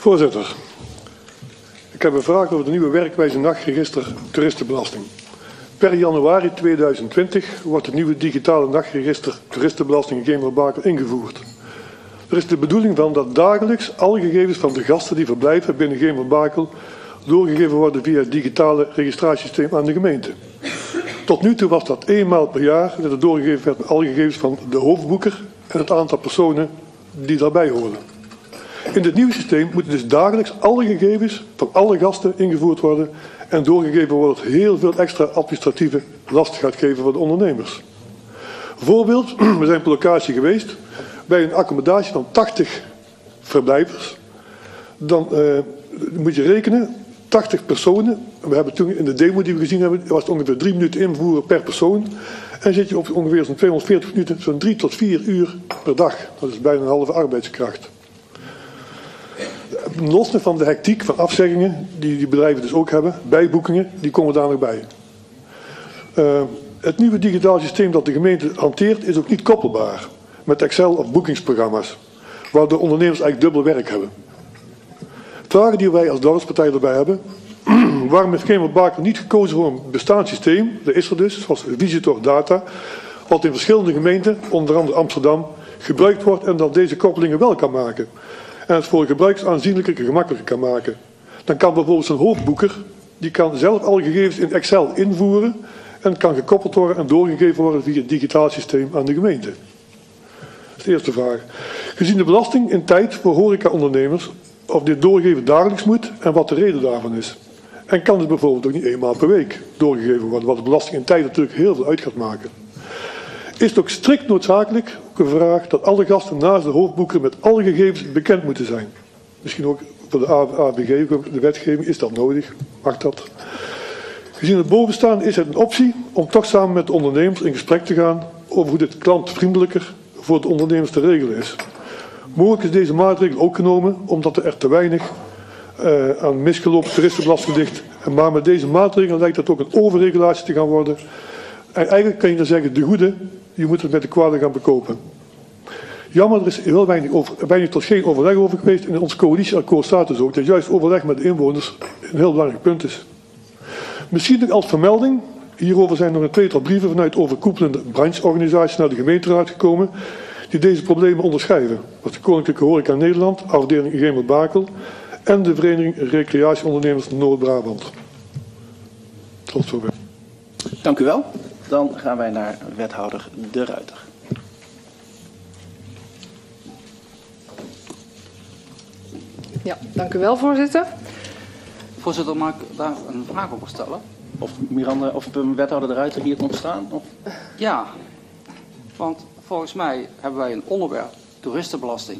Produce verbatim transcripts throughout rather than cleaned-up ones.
Voorzitter, ik heb een vraag over de nieuwe werkwijze nachtregister toeristenbelasting. Per januari tweeduizend twintig wordt het nieuwe digitale nachtregister toeristenbelasting in Gemelbakel ingevoerd. Er is de bedoeling van dat dagelijks alle gegevens van de gasten die verblijven binnen Gemelbakel doorgegeven worden via het digitale registratiesysteem aan de gemeente. Tot nu toe was dat eenmaal per jaar dat het doorgegeven werd met alle gegevens van de hoofdboeker en het aantal personen die daarbij horen. In dit nieuwe systeem moeten dus dagelijks alle gegevens van alle gasten ingevoerd worden en doorgegeven worden wat heel veel extra administratieve last gaat geven voor de ondernemers. Voorbeeld, we zijn per locatie geweest bij een accommodatie van tachtig verblijvers. Dan uh, moet je rekenen, tachtig personen. We hebben toen in de demo die we gezien hebben, was het ongeveer drie minuten invoeren per persoon. En zit je op ongeveer zo'n tweehonderdveertig minuten, zo'n drie tot vier uur per dag. Dat is bijna een halve arbeidskracht. Los van de hectiek van afzeggingen, die die bedrijven dus ook hebben, bijboekingen, die komen daar nog bij. Uh, het nieuwe digitale systeem dat de gemeente hanteert is ook niet koppelbaar met Excel of boekingsprogramma's, waardoor ondernemers eigenlijk dubbel werk hebben. Vragen die wij als dorpspartij erbij hebben, waarom heeft Gemelbakel niet gekozen voor een bestaand systeem, dat is er dus, zoals Visitor Data, wat in verschillende gemeenten, onder andere Amsterdam, gebruikt wordt en dat deze koppelingen wel kan maken. En het voor gebruikers aanzienlijker en gemakkelijker kan maken. Dan kan bijvoorbeeld een hoofdboeker, die kan zelf alle gegevens in Excel invoeren en kan gekoppeld worden en doorgegeven worden via het digitaal systeem aan de gemeente. Dat is de eerste vraag. Gezien de belasting in tijd voor horecaondernemers, of dit doorgeven dagelijks moet en wat de reden daarvan is. En kan het bijvoorbeeld ook niet eenmaal per week doorgegeven worden, wat de belasting in tijd natuurlijk heel veel uit gaat maken. Is het ook strikt noodzakelijk gevraagd dat alle gasten naast de hoofdboeker met alle gegevens bekend moeten zijn? Misschien ook voor de A V G, de wetgeving, is dat nodig? Mag dat? Gezien het bovenstaande is het een optie om toch samen met de ondernemers in gesprek te gaan over hoe dit klantvriendelijker voor de ondernemers te regelen is. Mogelijk is deze maatregel ook genomen omdat er te weinig uh, aan misgelopen toeristenbelasting ligt. Maar met deze maatregel lijkt dat ook een overregulatie te gaan worden. En eigenlijk kan je dan zeggen, de goede, je moet het met de kwade gaan bekopen. Jammer, er is heel weinig, over, weinig tot geen overleg over geweest. In ons coalitieakkoord staat dus ook dat juist overleg met de inwoners een heel belangrijk punt is. Misschien nog als vermelding, hierover zijn nog een tweetal brieven vanuit overkoepelende brancheorganisaties naar de gemeenteraad gekomen, die deze problemen onderschrijven. Dat is de Koninklijke Horeca Nederland, afdeling Gemelbakel en de Vereniging Recreatieondernemers Noord-Brabant. Tot zover. Dank u wel. Dan gaan wij naar wethouder De Ruiter. Ja, dank u wel, voorzitter. Voorzitter, mag ik daar een vraag over stellen? Of Miranda, of wethouder De Ruiter hier komt staan? Of? Ja, want volgens mij hebben wij een onderwerp, toeristenbelasting.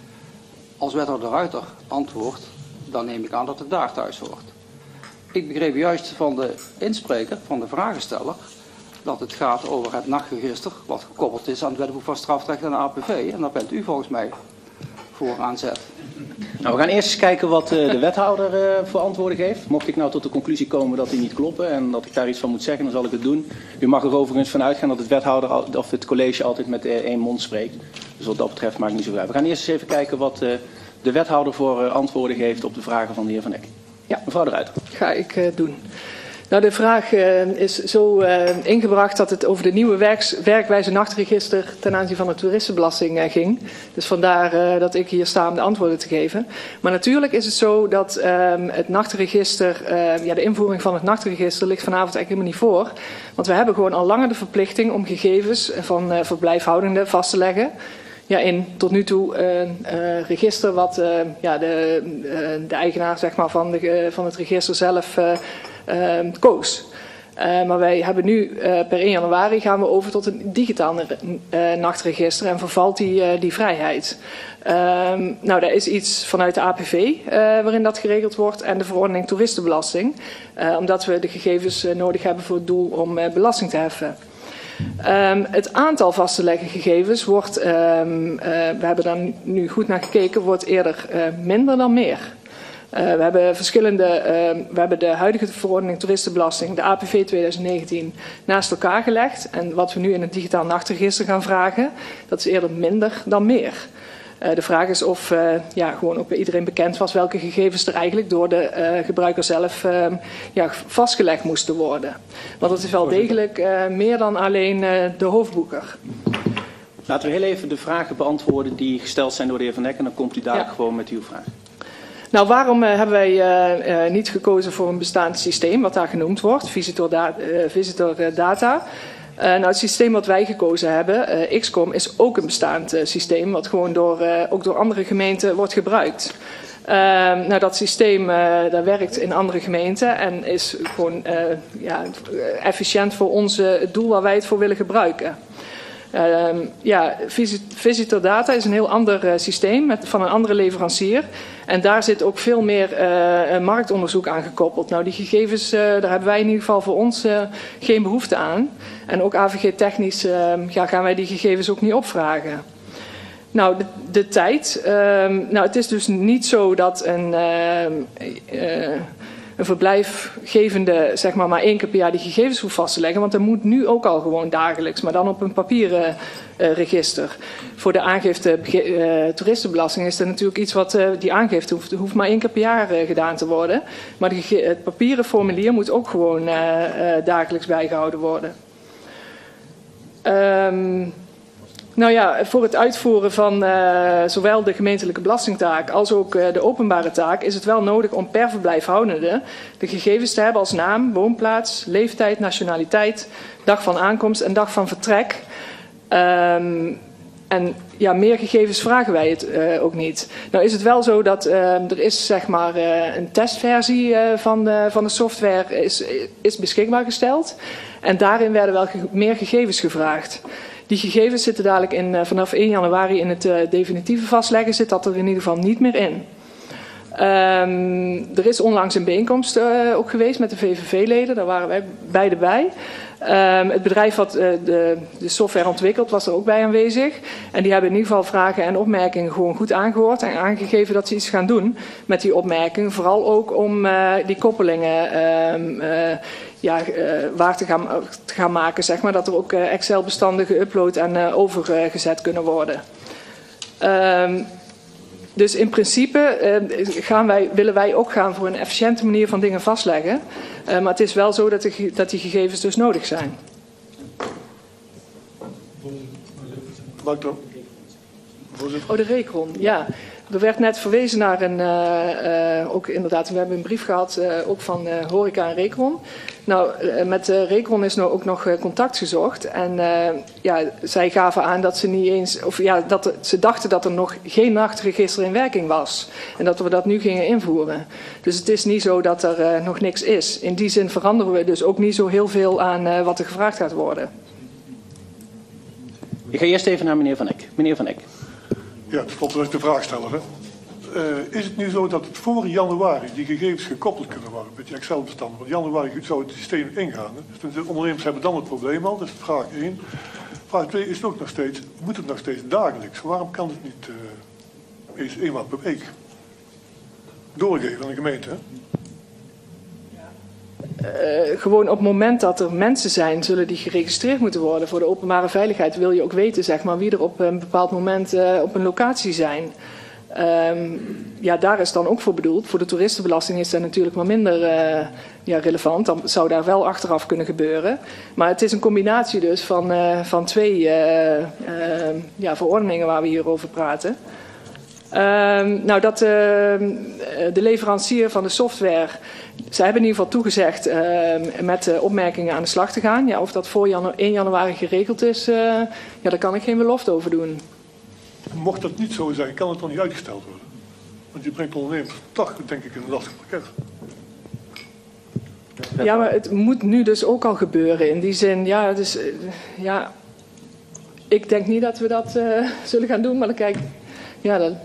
Als wethouder De Ruiter antwoordt, dan neem ik aan dat het daar thuis hoort. Ik begreep juist van de inspreker, van de vragensteller, dat het gaat over het nachtregister, wat gekoppeld is aan het wetboek van strafrecht en de A P V. En daar bent u volgens mij voor aan zet. Nou, we gaan eerst eens kijken wat uh, de wethouder uh, voor antwoorden geeft. Mocht ik nou tot de conclusie komen dat die niet kloppen en dat ik daar iets van moet zeggen, dan zal ik het doen. U mag er overigens van uitgaan dat het wethouder of het college altijd met uh, één mond spreekt. Dus wat dat betreft maakt niet zo uit. We gaan eerst eens even kijken wat uh, de wethouder voor uh, antwoorden geeft op de vragen van de heer Van Eck. Ja, mevrouw De Ruiter. Ga ik uh, doen. Nou, de vraag uh, is zo uh, ingebracht dat het over de nieuwe werks, werkwijze nachtregister ten aanzien van de toeristenbelasting uh, ging. Dus vandaar uh, dat ik hier sta om de antwoorden te geven. Maar natuurlijk is het zo dat uh, het nachtregister, uh, ja, de invoering van het nachtregister ligt vanavond eigenlijk helemaal niet voor. Want we hebben gewoon al langer de verplichting om gegevens van uh, verblijfhoudenden vast te leggen. Ja, in tot nu toe een uh, uh, register wat uh, ja, de, uh, de eigenaar zeg maar, van, de, uh, van het register zelf uh, uh, koos. Uh, maar wij hebben nu uh, per één januari gaan we over tot een digitaal uh, nachtregister en vervalt die, uh, die vrijheid. Uh, nou, daar is iets vanuit de A P V uh, waarin dat geregeld wordt en de verordening toeristenbelasting. Uh, omdat we de gegevens uh, nodig hebben voor het doel om uh, belasting te heffen. Um, het aantal vast te leggen gegevens wordt, um, uh, we hebben daar nu goed naar gekeken, wordt eerder uh, minder dan meer. Uh, we hebben verschillende, uh, we hebben de huidige verordening toeristenbelasting, de A P V twintig negentien, naast elkaar gelegd. En wat we nu in het digitaal nachtregister gaan vragen, dat is eerder minder dan meer. Uh, de vraag is of uh, ja, gewoon ook bij iedereen bekend was welke gegevens er eigenlijk door de uh, gebruiker zelf uh, ja, vastgelegd moesten worden. Want het is wel degelijk uh, meer dan alleen uh, de hoofdboeker. Laten we heel even de vragen beantwoorden die gesteld zijn door de heer Van Eck en dan komt u dadelijk ja. gewoon met uw vraag. Nou, waarom uh, hebben wij uh, uh, niet gekozen voor een bestaand systeem, wat daar genoemd wordt, Visitor, da uh, Visitor uh, Data? Uh, nou, het systeem wat wij gekozen hebben, uh, X COM, is ook een bestaand uh, systeem, wat gewoon door, uh, ook door andere gemeenten wordt gebruikt. Uh, nou, dat systeem uh, dat werkt in andere gemeenten en is gewoon uh, ja, efficiënt voor ons, uh, het doel waar wij het voor willen gebruiken. Uh, ja, Visitor Data is een heel ander uh, systeem met, van een andere leverancier. En daar zit ook veel meer uh, marktonderzoek aan gekoppeld. Nou, die gegevens, uh, daar hebben wij in ieder geval voor ons uh, geen behoefte aan. En ook A V G-technisch uh, ja, gaan wij die gegevens ook niet opvragen. Nou, de, de tijd. Uh, nou, het is dus niet zo dat een... Uh, uh, een verblijfgevende zeg maar, maar één keer per jaar die gegevens hoeft vast te leggen. Want dat moet nu ook al gewoon dagelijks, maar dan op een papieren uh, register. Voor de aangifte uh, toeristenbelasting is dat natuurlijk iets wat uh, die aangifte hoeft, hoeft maar één keer per jaar uh, gedaan te worden. Maar de, het papieren formulier moet ook gewoon uh, uh, dagelijks bijgehouden worden. Um, Nou ja, voor het uitvoeren van uh, zowel de gemeentelijke belastingtaak als ook uh, de openbare taak is het wel nodig om per verblijfhoudende de gegevens te hebben als naam, woonplaats, leeftijd, nationaliteit, dag van aankomst en dag van vertrek. Um, en ja, meer gegevens vragen wij het uh, ook niet. Nou is het wel zo dat uh, er is zeg maar uh, een testversie uh, van, de, van de software is, is beschikbaar gesteld. En daarin werden wel ge meer gegevens gevraagd. Die gegevens zitten dadelijk in, uh, vanaf één januari in het uh, definitieve vastleggen, zit dat er in ieder geval niet meer in. Um, er is onlangs een bijeenkomst uh, ook geweest met de V V V-leden, daar waren wij beide bij. Um, het bedrijf wat uh, de, de software ontwikkelt was er ook bij aanwezig. En die hebben in ieder geval vragen en opmerkingen gewoon goed aangehoord en aangegeven dat ze iets gaan doen met die opmerkingen. Vooral ook om uh, die koppelingen uh, uh, ja, uh, waar te gaan, te gaan maken, zeg maar, dat er ook uh, Excel-bestanden geüpload en uh, overgezet kunnen worden. Um, Dus in principe uh, gaan wij, willen wij ook gaan voor een efficiënte manier van dingen vastleggen. Uh, maar het is wel zo dat, de, dat die gegevens dus nodig zijn. Oh, de Recron, ja. Er werd net verwezen naar een, uh, uh, ook inderdaad, we hebben een brief gehad, uh, ook van uh, Horeca en Recron. Nou, uh, met uh, Recron is nou ook nog uh, contact gezocht. En uh, ja, zij gaven aan dat ze niet eens, of ja, dat er, ze dachten dat er nog geen nachtregister in werking was. En dat we dat nu gingen invoeren. Dus het is niet zo dat er uh, nog niks is. In die zin veranderen we dus ook niet zo heel veel aan uh, wat er gevraagd gaat worden. Ik ga eerst even naar meneer Van Eck. Meneer Van Eck. Ja, tenslotte is de vraag stellen. Hè. Uh, is het nu zo dat het voor januari die gegevens gekoppeld kunnen worden met die Excel-bestanden? Want januari zou het systeem ingaan. Hè. Dus de ondernemers hebben dan het probleem al, dat is vraag één. Vraag twee is het ook nog steeds, moet het nog steeds dagelijks? Waarom kan het niet uh, eens eenmaal per week doorgeven aan de gemeente? Hè? Uh, gewoon op het moment dat er mensen zijn, zullen die geregistreerd moeten worden. Voor de openbare veiligheid wil je ook weten, zeg maar, wie er op een bepaald moment uh, op een locatie zijn. Um, ja, daar is dan ook voor bedoeld. Voor de toeristenbelasting is dat natuurlijk maar minder uh, ja, relevant. Dan zou daar wel achteraf kunnen gebeuren. Maar het is een combinatie dus van, uh, van twee uh, uh, ja, verordeningen waar we hier over praten. Um, nou, dat uh, de leverancier van de software, zij hebben in ieder geval toegezegd uh, met uh, opmerkingen aan de slag te gaan. Ja, of dat voor janu- één januari geregeld is, uh, ja, daar kan ik geen belofte over doen. Mocht dat niet zo zijn, kan het dan niet uitgesteld worden? Want je brengt ondernemers toch, denk ik, in een lastig pakket. Ja, maar het moet nu dus ook al gebeuren. In die zin, ja, dus, uh, ja ik denk niet dat we dat uh, zullen gaan doen, maar dan kijk ja, dan...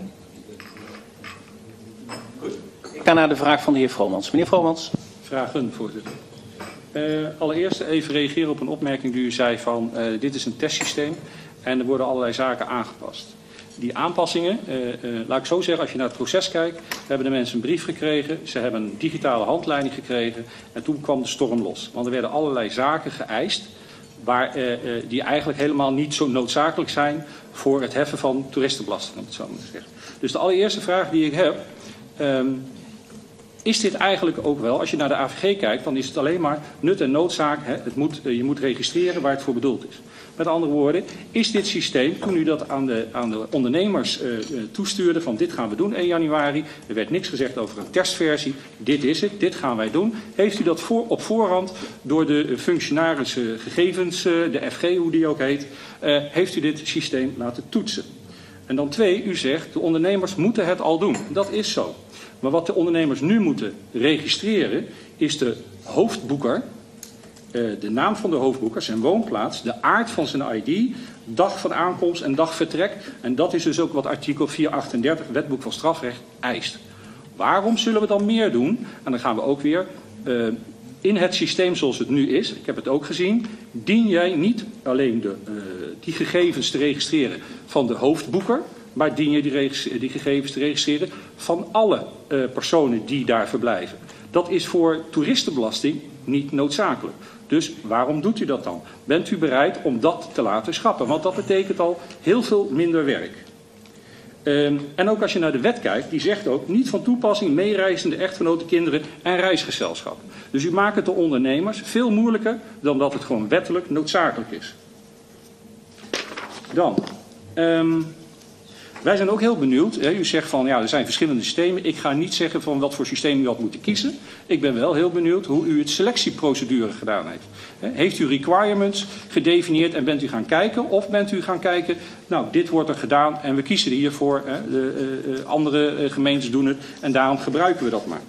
Ik ga naar de vraag van de heer Vromans. Meneer Vromans. Vragen, voorzitter. Uh, allereerst even reageren op een opmerking die u zei van uh, dit is een testsysteem en er worden allerlei zaken aangepast. Die aanpassingen, uh, uh, laat ik zo zeggen, als je naar het proces kijkt, hebben de mensen een brief gekregen, ze hebben een digitale handleiding gekregen en toen kwam de storm los. Want er werden allerlei zaken geëist waar, uh, uh, die eigenlijk helemaal niet zo noodzakelijk zijn voor het heffen van toeristenbelasting, om het zo maar te zeggen. Dus de allereerste vraag die ik heb, um, is dit eigenlijk ook wel, als je naar de A V G kijkt, dan is het alleen maar nut en noodzaak, hè, het moet, uh, je moet registreren waar het voor bedoeld is. Met andere woorden, is dit systeem, toen u dat aan de, aan de ondernemers uh, uh, toestuurde, van dit gaan we doen één januari, er werd niks gezegd over een testversie, dit is het, dit gaan wij doen. Heeft u dat voor, op voorhand door de uh, functionarische gegevens, uh, de F G, hoe die ook heet, uh, heeft u dit systeem laten toetsen? En dan twee, u zegt, de ondernemers moeten het al doen. Dat is zo. Maar wat de ondernemers nu moeten registreren, is de hoofdboeker, uh, de naam van de hoofdboeker, zijn woonplaats, de aard van zijn I D, dag van aankomst en dag vertrek. En dat is dus ook wat artikel vierhonderdachtendertig, wetboek van strafrecht, eist. Waarom zullen we dan meer doen? En dan gaan we ook weer uh, in het systeem zoals het nu is, ik heb het ook gezien, dien jij niet alleen de, uh, die gegevens te registreren van de hoofdboeker, maar dien je die, die gegevens te registreren van alle uh, personen die daar verblijven. Dat is voor toeristenbelasting niet noodzakelijk. Dus waarom doet u dat dan? Bent u bereid om dat te laten schrappen? Want dat betekent al heel veel minder werk. Um, en ook als je naar de wet kijkt, die zegt ook niet van toepassing meereizende echtgenoten, kinderen en reisgezelschap. Dus u maakt het de ondernemers veel moeilijker dan dat het gewoon wettelijk noodzakelijk is. Dan, um, wij zijn ook heel benieuwd. Hè, u zegt van ja, er zijn verschillende systemen. Ik ga niet zeggen van wat voor systeem u had moeten kiezen. Ik ben wel heel benieuwd hoe u het selectieprocedure gedaan heeft. Hè, heeft u requirements gedefinieerd en bent u gaan kijken? Of bent u gaan kijken, nou dit wordt er gedaan en we kiezen er hiervoor. Hè, de uh, uh, andere uh, gemeentes doen het en daarom gebruiken we dat maar.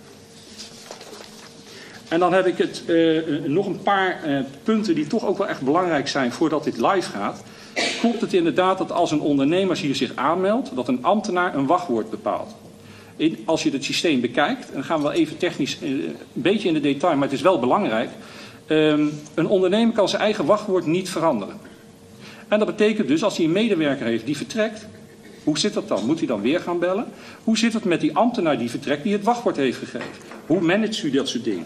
En dan heb ik het, uh, nog een paar uh, punten die toch ook wel echt belangrijk zijn voordat dit live gaat. Klopt het inderdaad dat als een ondernemer hier zich aanmeldt, dat een ambtenaar een wachtwoord bepaalt? In, als je het systeem bekijkt, en dan gaan we wel even technisch uh, een beetje in de detail, maar het is wel belangrijk. Um, een ondernemer kan zijn eigen wachtwoord niet veranderen. En dat betekent dus, als hij een medewerker heeft die vertrekt, hoe zit dat dan? Moet hij dan weer gaan bellen? Hoe zit het met die ambtenaar die vertrekt, die het wachtwoord heeft gegeven? Hoe managt u dat soort dingen?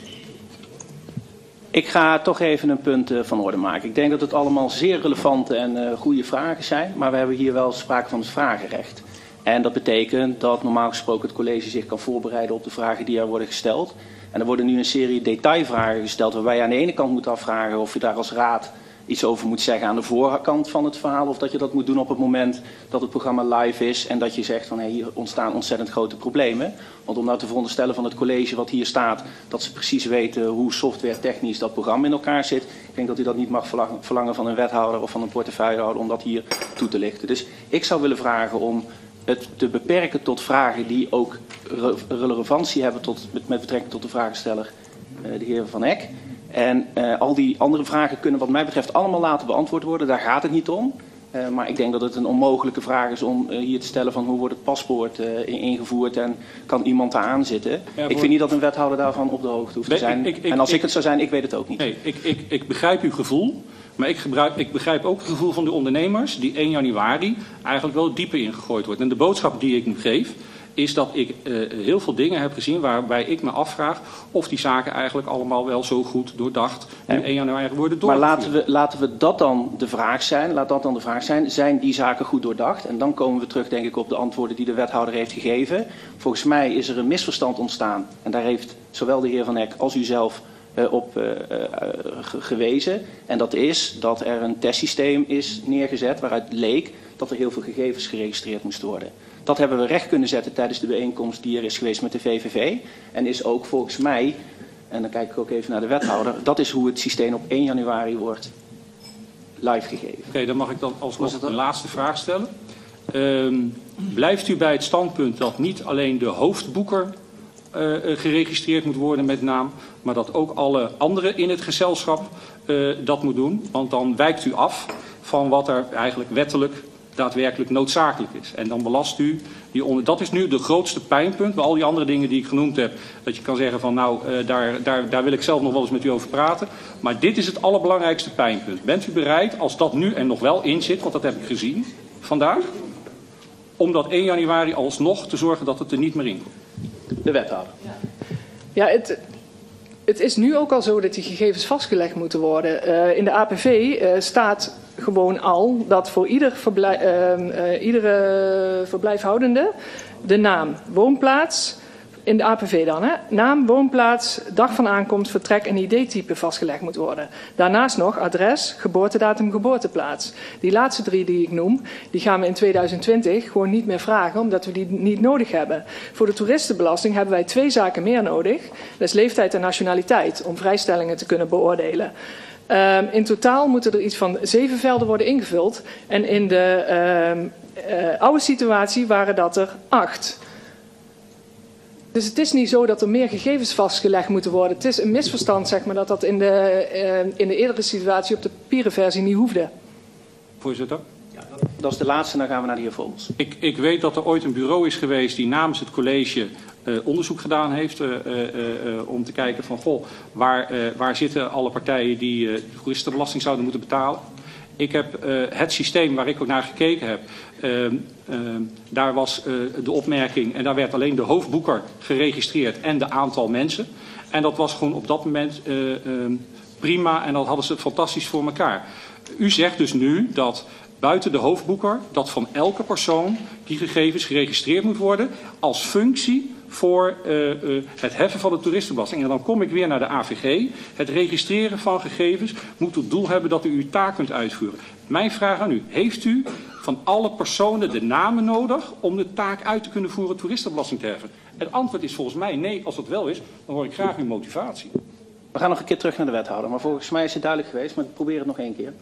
Ik ga toch even een punt uh, van orde maken. Ik denk dat het allemaal zeer relevante en uh, goede vragen zijn, maar we hebben hier wel sprake van het vragenrecht. En dat betekent dat normaal gesproken het college zich kan voorbereiden op de vragen die er worden gesteld. En er worden nu een serie detailvragen gesteld waarbij je aan de ene kant moet afvragen of je daar als raad iets over moet zeggen aan de voorkant van het verhaal, of dat je dat moet doen op het moment dat het programma live is en dat je zegt van hey, hier ontstaan ontzettend grote problemen. Want om nou te veronderstellen van het college wat hier staat, dat ze precies weten hoe software technisch dat programma in elkaar zit, ik denk dat u dat niet mag verlangen van een wethouder of van een portefeuillehouder om dat hier toe te lichten. Dus ik zou willen vragen om het te beperken tot vragen die ook re relevantie hebben tot, met, met betrekking tot de vragensteller, uh, de heer Van Eck. En uh, al die andere vragen kunnen wat mij betreft allemaal laten beantwoord worden. Daar gaat het niet om. Uh, maar ik denk dat het een onmogelijke vraag is om uh, hier te stellen van hoe wordt het paspoort uh, ingevoerd en kan iemand daar aan zitten. Ja, ik vind niet dat een wethouder daarvan op de hoogte hoeft te zijn. Ik, ik, ik, en als ik, ik het zou zijn, ik weet het ook niet. Nee, ik, ik, ik begrijp uw gevoel. Maar ik, gebruik, ik begrijp ook het gevoel van de ondernemers die één januari eigenlijk wel dieper ingegooid wordt. En de boodschap die ik nu geef is dat ik uh, heel veel dingen heb gezien waarbij ik me afvraag of die zaken eigenlijk allemaal wel zo goed doordacht nu ja. één januari worden doorgevoerd. Maar laten we, laten we dat dan de vraag zijn. Laat dat dan de vraag zijn. Zijn die zaken goed doordacht? En dan komen we terug denk ik op de antwoorden die de wethouder heeft gegeven. Volgens mij is er een misverstand ontstaan. En daar heeft zowel de heer Van Eck als u zelf uh, op uh, uh, gewezen. En dat is dat er een testsysteem is neergezet waaruit leek dat er heel veel gegevens geregistreerd moesten worden. Dat hebben we recht kunnen zetten tijdens de bijeenkomst die er is geweest met de V V V. En is ook volgens mij, en dan kijk ik ook even naar de wethouder, dat is hoe het systeem op één januari wordt live gegeven. Oké, okay, dan mag ik dan alsnog een laatste vraag stellen. Um, blijft u bij het standpunt dat niet alleen de hoofdboeker uh, geregistreerd moet worden met naam, maar dat ook alle anderen in het gezelschap uh, dat moet doen? Want dan wijkt u af van wat er eigenlijk wettelijk daadwerkelijk noodzakelijk is. En dan belast u die onder. Dat is nu de grootste pijnpunt bij al die andere dingen die ik genoemd heb. Dat je kan zeggen van nou, uh, daar, daar, daar wil ik zelf nog wel eens met u over praten. Maar dit is het allerbelangrijkste pijnpunt. Bent u bereid, als dat nu er nog wel in zit, want dat heb ik gezien vandaag, om dat één januari alsnog te zorgen dat het er niet meer in komt? De wethouder. Ja, het, het is nu ook al zo dat die gegevens vastgelegd moeten worden. Uh, in de A P V uh, staat gewoon al dat voor ieder verblijf, uh, uh, iedere verblijfhoudende de naam, woonplaats, in de A P V dan, hè, naam, woonplaats, dag van aankomst, vertrek en I D-type vastgelegd moet worden. Daarnaast nog adres, geboortedatum, geboorteplaats. Die laatste drie die ik noem, die gaan we in tweeduizend twintig gewoon niet meer vragen, omdat we die niet nodig hebben. Voor de toeristenbelasting hebben wij twee zaken meer nodig. Dat is leeftijd en nationaliteit, om vrijstellingen te kunnen beoordelen. Uh, in totaal moeten er iets van zeven velden worden ingevuld. En in de uh, uh, oude situatie waren dat er acht. Dus het is niet zo dat er meer gegevens vastgelegd moeten worden. Het is een misverstand, zeg maar, dat dat in de, uh, in de eerdere situatie op de papieren versie niet hoefde. Voorzitter? Ja, dat is de laatste, dan gaan we naar de heer Vogels. Ik, ik weet dat er ooit een bureau is geweest die namens het college uh, onderzoek gedaan heeft uh, uh, uh, om te kijken van, goh, waar, uh, waar zitten alle partijen die uh, de toeristenbelasting zouden moeten betalen. Ik heb uh, het systeem waar ik ook naar gekeken heb, uh, uh, daar was uh, de opmerking en daar werd alleen de hoofdboeker geregistreerd en de aantal mensen. En dat was gewoon op dat moment uh, uh, prima en dat hadden ze fantastisch voor elkaar. U zegt dus nu dat buiten de hoofdboeker, dat van elke persoon die gegevens geregistreerd moet worden als functie voor uh, uh, het heffen van de toeristenbelasting. En dan kom ik weer naar de A V G. Het registreren van gegevens moet tot doel hebben dat u uw taak kunt uitvoeren. Mijn vraag aan u, heeft u van alle personen de namen nodig om de taak uit te kunnen voeren toeristenbelasting te heffen? Het antwoord is volgens mij nee. Als dat wel is, dan hoor ik graag uw motivatie. We gaan nog een keer terug naar de wethouder, maar volgens mij is het duidelijk geweest, maar ik probeer het nog één keer.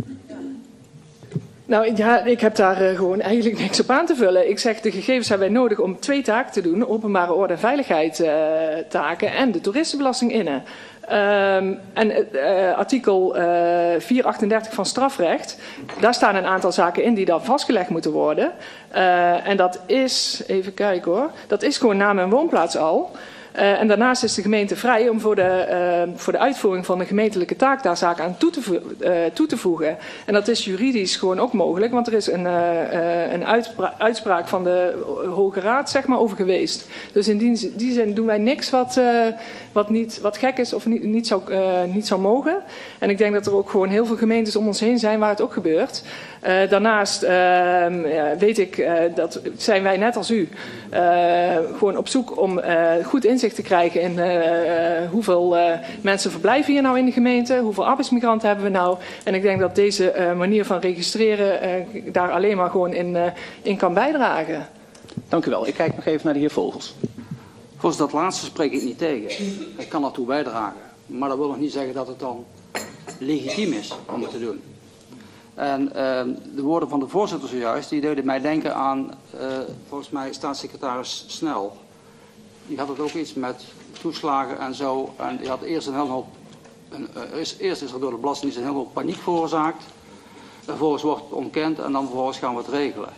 Nou ja, ik heb daar uh, gewoon eigenlijk niks op aan te vullen. Ik zeg, de gegevens hebben wij nodig om twee taken te doen. Openbare orde en veiligheid uh, taken en de toeristenbelasting innen. Um, en uh, artikel uh, vierhonderdachtendertig van strafrecht, daar staan een aantal zaken in die dan vastgelegd moeten worden. Uh, en dat is, even kijken hoor, dat is gewoon naam en woonplaats al. Uh, en daarnaast is de gemeente vrij om voor de, uh, voor de uitvoering van de gemeentelijke taak daar zaken aan toe te, uh, toe te voegen. En dat is juridisch gewoon ook mogelijk, want er is een, uh, uh, een uitspra uitspraak van de Hoge Raad, zeg maar, over geweest. Dus in die, die zin doen wij niks wat, uh, wat, niet, wat gek is of niet, niet, zou, uh, niet zou mogen. En ik denk dat er ook gewoon heel veel gemeentes om ons heen zijn waar het ook gebeurt. Uh, daarnaast uh, ja, weet ik, uh, dat zijn wij net als u uh, gewoon op zoek om uh, goed inzicht te krijgen in uh, uh, hoeveel uh, mensen verblijven hier nou in de gemeente, hoeveel arbeidsmigranten hebben we nou. En ik denk dat deze uh, manier van registreren uh, daar alleen maar gewoon in, uh, in kan bijdragen. Dank u wel. Ik kijk nog even naar de heer Vogels. Volgens dat laatste spreek ik niet tegen. Ik kan daartoe bijdragen. Maar dat wil nog niet zeggen dat het dan legitiem is om het te doen. En uh, de woorden van de voorzitter zojuist, die deden mij denken aan, uh, volgens mij, staatssecretaris Snel. Die had het ook iets met toeslagen en zo. En die had eerst een hele hoop, een, uh, eerst is er door de Belastingdienst een hele hoop paniek veroorzaakt. Vervolgens wordt het ontkend en dan vervolgens gaan we het regelen.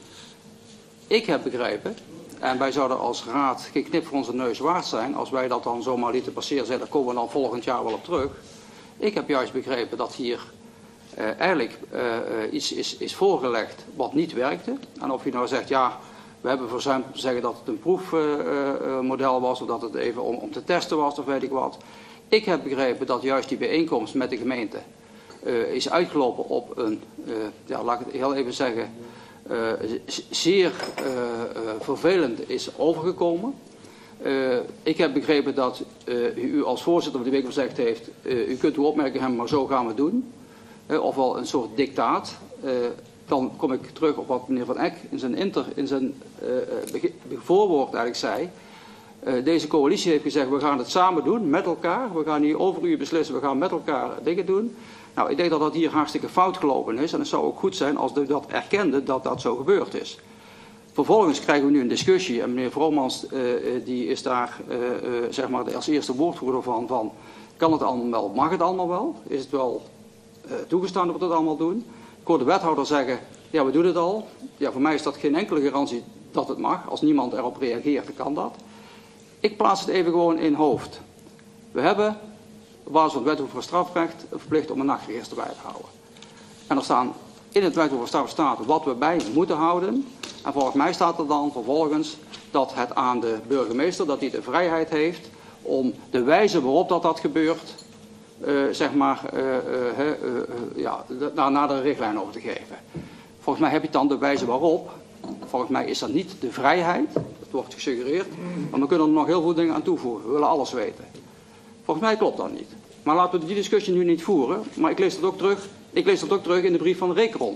Ik heb begrepen, en wij zouden als raad geen knip voor onze neus waard zijn, als wij dat dan zomaar lieten passeren, zeiden, daar komen we dan volgend jaar wel op terug. Ik heb juist begrepen dat hier Uh, eigenlijk uh, uh, iets is, is voorgelegd wat niet werkte. En of je nou zegt, ja, we hebben verzuimd om te zeggen dat het een proefmodel uh, uh, was, of dat het even om, om te testen was, of weet ik wat. Ik heb begrepen dat juist die bijeenkomst met de gemeente uh, is uitgelopen op een, uh, ja, laat ik het heel even zeggen, uh, zeer uh, uh, vervelend is overgekomen. Uh, ik heb begrepen dat uh, u als voorzitter van de week gezegd heeft, uh, u kunt uw opmerking hebben, maar zo gaan we het doen. Uh, ofwel een soort dictaat. Uh, dan kom ik terug op wat meneer Van Eck in zijn, inter, in zijn uh, voorwoord eigenlijk zei. Uh, deze coalitie heeft gezegd, we gaan het samen doen, met elkaar. We gaan niet over u beslissen, we gaan met elkaar dingen doen. Nou, ik denk dat dat hier hartstikke fout gelopen is. En het zou ook goed zijn als u dat erkende dat dat zo gebeurd is. Vervolgens krijgen we nu een discussie. En meneer Vromans uh, die is daar uh, uh, zeg maar als eerste woordvoerder van, van. Kan het allemaal wel? Mag het allemaal wel? Is het wel uh, toegestaan dat we dat allemaal doen? Ik hoor de wethouder zeggen, ja, we doen het al. Ja, voor mij is dat geen enkele garantie dat het mag. Als niemand erop reageert, dan kan dat. Ik plaats het even gewoon in hoofd. We hebben, op basis van het wet over strafrecht, een verplicht om een nachtregister bij te houden. En er staan in het wet over strafrecht staat wat we bij moeten houden. En volgens mij staat er dan vervolgens dat het aan de burgemeester, dat hij de vrijheid heeft om de wijze waarop dat, dat gebeurt, uh, zeg maar, uh, uh, uh, uh, ja, daar naar de richtlijn over te geven. Volgens mij heb je dan de wijze waarop. Volgens mij is dat niet de vrijheid, dat wordt gesuggereerd, maar we kunnen er nog heel veel dingen aan toevoegen. We willen alles weten. Volgens mij klopt dat niet. Maar laten we die discussie nu niet voeren, maar ik lees dat ook terug, ik lees dat ook terug in de brief van Recron.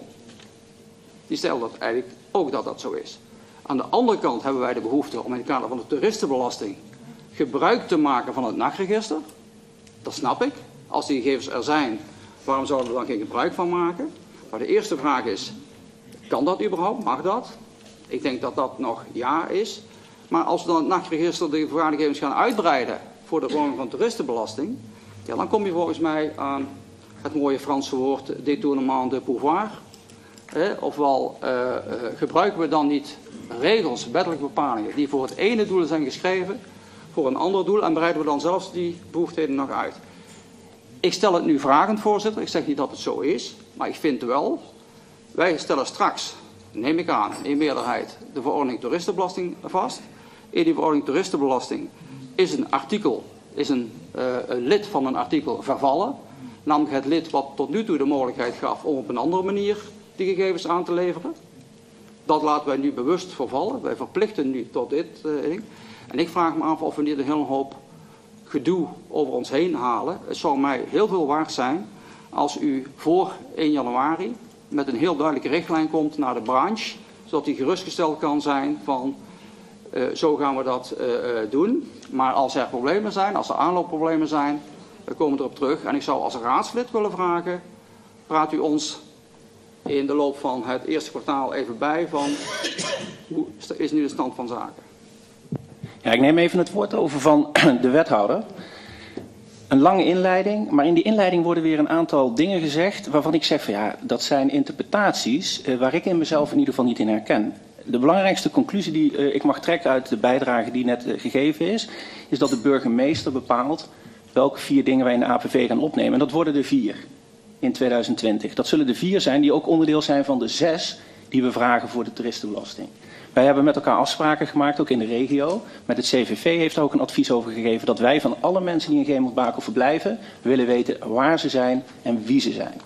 Die stelt dat eigenlijk ook dat dat zo is. Aan de andere kant hebben wij de behoefte om in het kader van de toeristenbelasting gebruik te maken van het nachtregister. Dat snap ik. Als die gegevens er zijn, waarom zouden we er dan geen gebruik van maken? Maar de eerste vraag is, kan dat überhaupt? Mag dat? Ik denk dat dat nog ja is. Maar als we dan het nachtregister de vergadergegevens gaan uitbreiden voor de vorming van toeristenbelasting, ja, dan kom je volgens mij aan het mooie Franse woord détournement de pouvoir. Eh, ofwel uh, uh, gebruiken we dan niet regels, wettelijke bepalingen die voor het ene doel zijn geschreven, voor een ander doel, en breiden we dan zelfs die bevoegdheden nog uit. Ik stel het nu vragend, voorzitter. Ik zeg niet dat het zo is, maar ik vind wel, wij stellen straks, neem ik aan, in meerderheid de verordening toeristenbelasting vast. In die verordening toeristenbelasting is een artikel, is een, uh, een lid van een artikel vervallen. Namelijk het lid wat tot nu toe de mogelijkheid gaf om op een andere manier die gegevens aan te leveren. Dat laten wij nu bewust vervallen. Wij verplichten nu tot dit uh, ding. En ik vraag me af of we niet een hele hoop gedoe over ons heen halen. Het zou mij heel veel waard zijn als u voor één januari met een heel duidelijke richtlijn komt naar de branche, zodat die gerustgesteld kan zijn van uh, zo gaan we dat uh, uh, doen. Maar als er problemen zijn, als er aanloopproblemen zijn, we komen erop terug. En ik zou als raadslid willen vragen, praat u ons in de loop van het eerste kwartaal even bij van hoe is nu de stand van zaken? Ja, ik neem even het woord over van de wethouder. Een lange inleiding, maar in die inleiding worden weer een aantal dingen gezegd waarvan ik zeg van ja, dat zijn interpretaties eh, waar ik in mezelf in ieder geval niet in herken. De belangrijkste conclusie die eh, ik mag trekken uit de bijdrage die net eh, gegeven is, is dat de burgemeester bepaalt welke vier dingen wij in de A P V gaan opnemen. En dat worden er vier in tweeduizend twintig. Dat zullen de vier zijn die ook onderdeel zijn van de zes die we vragen voor de toeristenbelasting. Wij hebben met elkaar afspraken gemaakt, ook in de regio. Met het C V V heeft er ook een advies over gegeven dat wij van alle mensen die in Gemelbakel verblijven willen weten waar ze zijn en wie ze zijn.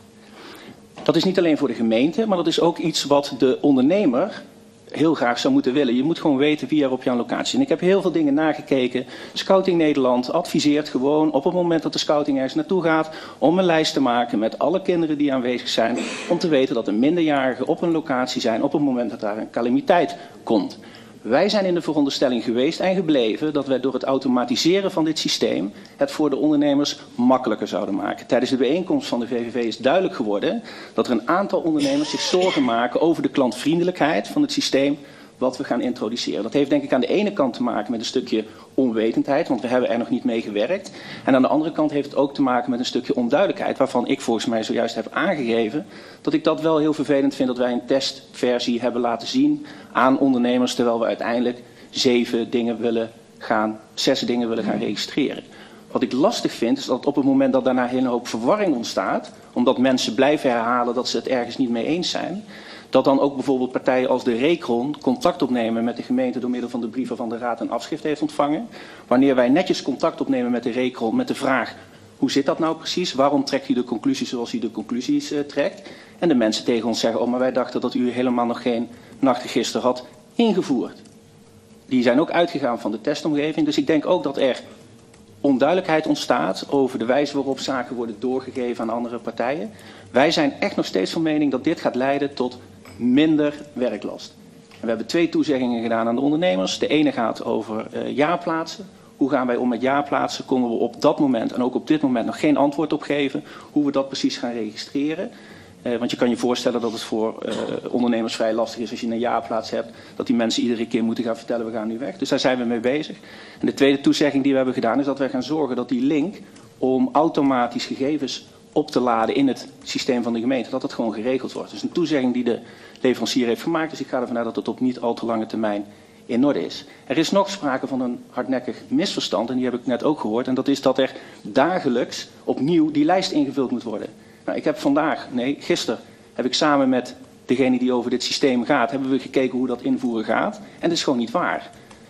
Dat is niet alleen voor de gemeente, maar dat is ook iets wat de ondernemer heel graag zou moeten willen. Je moet gewoon weten wie er op jouw locatie is. En ik heb heel veel dingen nagekeken. Scouting Nederland adviseert gewoon op het moment dat de scouting ergens naartoe gaat om een lijst te maken met alle kinderen die aanwezig zijn, om te weten dat er minderjarigen op een locatie zijn op het moment dat daar een calamiteit komt. Wij zijn in de veronderstelling geweest en gebleven dat wij door het automatiseren van dit systeem het voor de ondernemers makkelijker zouden maken. Tijdens de bijeenkomst van de V V V is duidelijk geworden dat er een aantal ondernemers zich zorgen maken over de klantvriendelijkheid van het systeem wat we gaan introduceren. Dat heeft denk ik aan de ene kant te maken met een stukje onwetendheid, want we hebben er nog niet mee gewerkt. En aan de andere kant heeft het ook te maken met een stukje onduidelijkheid, waarvan ik volgens mij zojuist heb aangegeven dat ik dat wel heel vervelend vind dat wij een testversie hebben laten zien aan ondernemers, terwijl we uiteindelijk zeven dingen willen gaan, zes dingen willen gaan registreren. Wat ik lastig vind is dat op het moment dat daarna een hele hoop verwarring ontstaat, omdat mensen blijven herhalen dat ze het ergens niet mee eens zijn, dat dan ook bijvoorbeeld partijen als de Recron contact opnemen met de gemeente door middel van de brieven van de Raad en afschrift heeft ontvangen. Wanneer wij netjes contact opnemen met de Recron met de vraag, hoe zit dat nou precies? Waarom trekt u de conclusies zoals u de conclusies uh, trekt? En de mensen tegen ons zeggen, oh maar wij dachten dat u helemaal nog geen nachtregister had ingevoerd. Die zijn ook uitgegaan van de testomgeving. Dus ik denk ook dat er onduidelijkheid ontstaat over de wijze waarop zaken worden doorgegeven aan andere partijen. Wij zijn echt nog steeds van mening dat dit gaat leiden tot minder werklast. En we hebben twee toezeggingen gedaan aan de ondernemers. De ene gaat over uh, jaarplaatsen. Hoe gaan wij om met jaarplaatsen? Konden we op dat moment en ook op dit moment nog geen antwoord op geven hoe we dat precies gaan registreren. Uh, want je kan je voorstellen dat het voor uh, ondernemers vrij lastig is als je een jaarplaats hebt, dat die mensen iedere keer moeten gaan vertellen we gaan nu weg. Dus daar zijn we mee bezig. En de tweede toezegging die we hebben gedaan is dat wij gaan zorgen dat die link om automatisch gegevens op te laden in het systeem van de gemeente, dat dat gewoon geregeld wordt. Dus een toezegging die de leverancier heeft gemaakt, dus ik ga ervan uit dat het op niet al te lange termijn in orde is. Er is nog sprake van een hardnekkig misverstand, en die heb ik net ook gehoord, en dat is dat er dagelijks opnieuw die lijst ingevuld moet worden. Nou, ik heb vandaag, nee, gisteren heb ik samen met degene die over dit systeem gaat, hebben we gekeken hoe dat invoeren gaat, en dat is gewoon niet waar.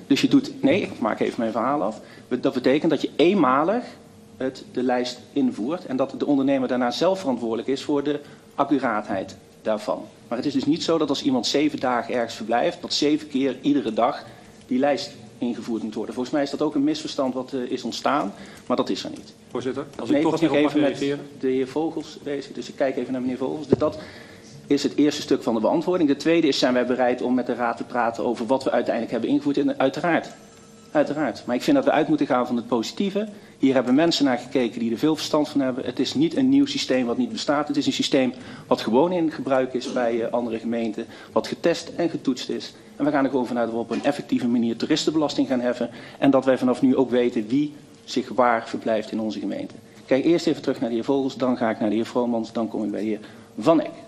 Dus je doet, nee, ik maak even mijn verhaal af. Dat betekent dat je eenmalig het, de lijst invoert en dat de ondernemer daarna zelf verantwoordelijk is voor de accuraatheid daarvan. Maar het is dus niet zo dat als iemand zeven dagen ergens verblijft, dat zeven keer iedere dag die lijst ingevoerd moet worden. Volgens mij is dat ook een misverstand wat uh, is ontstaan, maar dat is er niet. Voorzitter, als nee, ik toch ik nog was nog even even reageren. met de heer Vogels bezig, dus ik kijk even naar meneer Vogels. Dus dat is het eerste stuk van de beantwoording. De tweede is, zijn wij bereid om met de Raad te praten over wat we uiteindelijk hebben ingevoerd? En uiteraard. Uiteraard. Maar ik vind dat we uit moeten gaan van het positieve. Hier hebben mensen naar gekeken die er veel verstand van hebben. Het is niet een nieuw systeem wat niet bestaat. Het is een systeem wat gewoon in gebruik is bij uh, andere gemeenten. Wat getest en getoetst is. En we gaan er gewoon vanuit dat we op een effectieve manier toeristenbelasting gaan heffen. En dat wij vanaf nu ook weten wie zich waar verblijft in onze gemeente. Kijk eerst even terug naar de heer Vogels. Dan ga ik naar de heer Vromans. Dan kom ik bij de heer Van Eck.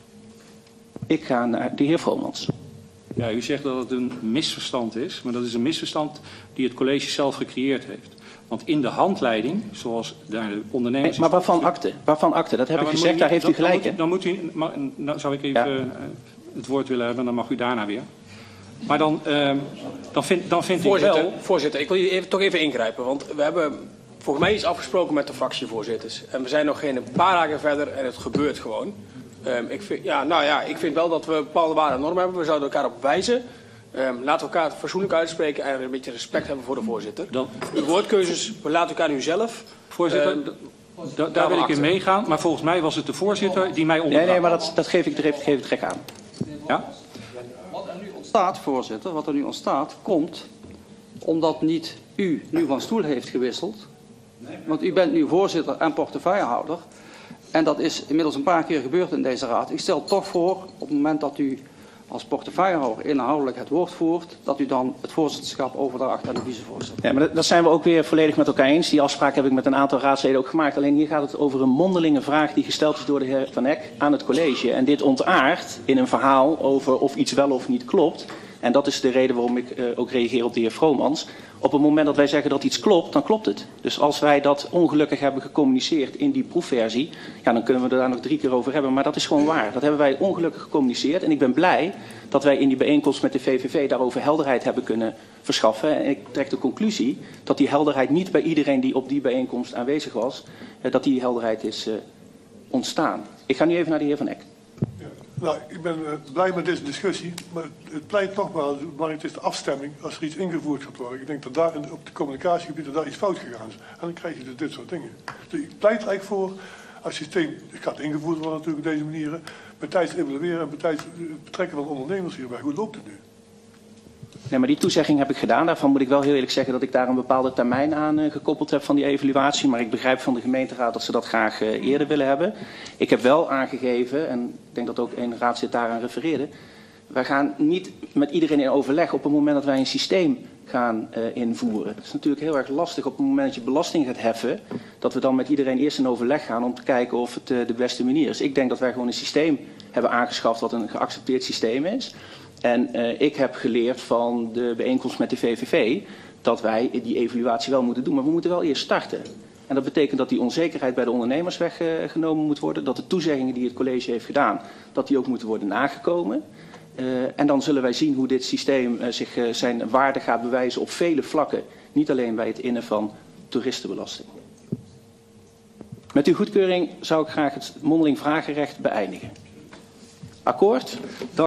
Ik ga naar de heer Vromans. Ja, u zegt dat het een misverstand is, maar dat is een misverstand die het college zelf gecreëerd heeft. Want in de handleiding, zoals daar de ondernemers... Nee, maar waarvan akte? Waarvan akte? Dat heb Ja, ik dan gezegd, moet u- daar heeft dan, u gelijk in. Dan moet u, dan moet u maar, nou zou ik even Ja. uh, het woord willen hebben, dan mag u daarna weer. Maar dan, uh, dan vind, dan vind ik Voorzitter, wel... voorzitter, ik wil hier even, toch even ingrijpen. Want we hebben volgens mij iets afgesproken met de fractievoorzitters. En we zijn nog geen paar dagen verder en het gebeurt gewoon. Um, ik vind, ja, nou ja, ik vind wel dat we bepaalde waarden en normen hebben. We zouden elkaar op wijzen. Um, laten we elkaar fatsoenlijk uitspreken en een beetje respect hebben voor de voorzitter. Dan, Uw woordkeuzes, we laten elkaar nu zelf. Voorzitter, Um, da, daar wil ik in meegaan. Maar volgens mij was het de voorzitter die mij onderbrak. Nee, nee, maar dat, dat geef ik, geef ik direct aan. Ja? Wat er nu ontstaat, voorzitter, wat er nu ontstaat, komt omdat niet u nu van stoel heeft gewisseld. Want u bent nu voorzitter en portefeuillehouder. En dat is inmiddels een paar keer gebeurd in deze raad. Ik stel toch voor, op het moment dat u als portefeuillehouder inhoudelijk het woord voert, dat u dan het voorzitterschap overdraagt aan de vicevoorzitter. Ja, maar dat, dat zijn we ook weer volledig met elkaar eens. Die afspraak heb ik met een aantal raadsleden ook gemaakt. Alleen hier gaat het over een mondelinge vraag die gesteld is door de heer Van Eck aan het college. En dit ontaardt in een verhaal over of iets wel of niet klopt. En dat is de reden waarom ik uh, ook reageer op de heer Vromans. Op het moment dat wij zeggen dat iets klopt, dan klopt het. Dus als wij dat ongelukkig hebben gecommuniceerd in die proefversie, ja, dan kunnen we er daar nog drie keer over hebben. Maar dat is gewoon waar. Dat hebben wij ongelukkig gecommuniceerd. En ik ben blij dat wij in die bijeenkomst met de V V V daarover helderheid hebben kunnen verschaffen. En ik trek de conclusie dat die helderheid niet bij iedereen die op die bijeenkomst aanwezig was, uh, dat die helderheid is uh, ontstaan. Ik ga nu even naar de heer Van Eck. Nou, ik ben uh, blij met deze discussie, maar het pleit nogmaals, maar het is de afstemming als er iets ingevoerd gaat worden. Ik denk dat daar in de, op de communicatiegebieden daar iets fout gegaan is. En dan krijg je dus dit soort dingen. Dus ik pleit er eigenlijk voor, als het systeem het gaat ingevoerd worden natuurlijk op deze manieren, bij tijds evalueren en bij tijds betrekken van ondernemers hierbij. Hoe loopt het nu? Nee, maar die toezegging heb ik gedaan. Daarvan moet ik wel heel eerlijk zeggen dat ik daar een bepaalde termijn aan uh, gekoppeld heb van die evaluatie. Maar ik begrijp van de gemeenteraad dat ze dat graag uh, eerder willen hebben. Ik heb wel aangegeven, en ik denk dat ook een raadslid daaraan refereerde. Wij gaan niet met iedereen in overleg op het moment dat wij een systeem gaan uh, invoeren. Het is natuurlijk heel erg lastig op het moment dat je belasting gaat heffen, dat we dan met iedereen eerst in overleg gaan om te kijken of het uh, de beste manier is. Ik denk dat wij gewoon een systeem hebben aangeschaft wat een geaccepteerd systeem is. En uh, ik heb geleerd van de bijeenkomst met de V V V dat wij die evaluatie wel moeten doen. Maar we moeten wel eerst starten. En dat betekent dat die onzekerheid bij de ondernemers weggenomen moet worden. Dat de toezeggingen die het college heeft gedaan, dat die ook moeten worden nagekomen. Uh, en dan zullen wij zien hoe dit systeem uh, zich uh, zijn waarde gaat bewijzen op vele vlakken. Niet alleen bij het innen van toeristenbelasting. Met uw goedkeuring zou ik graag het mondeling vragenrecht beëindigen. Akkoord? Dan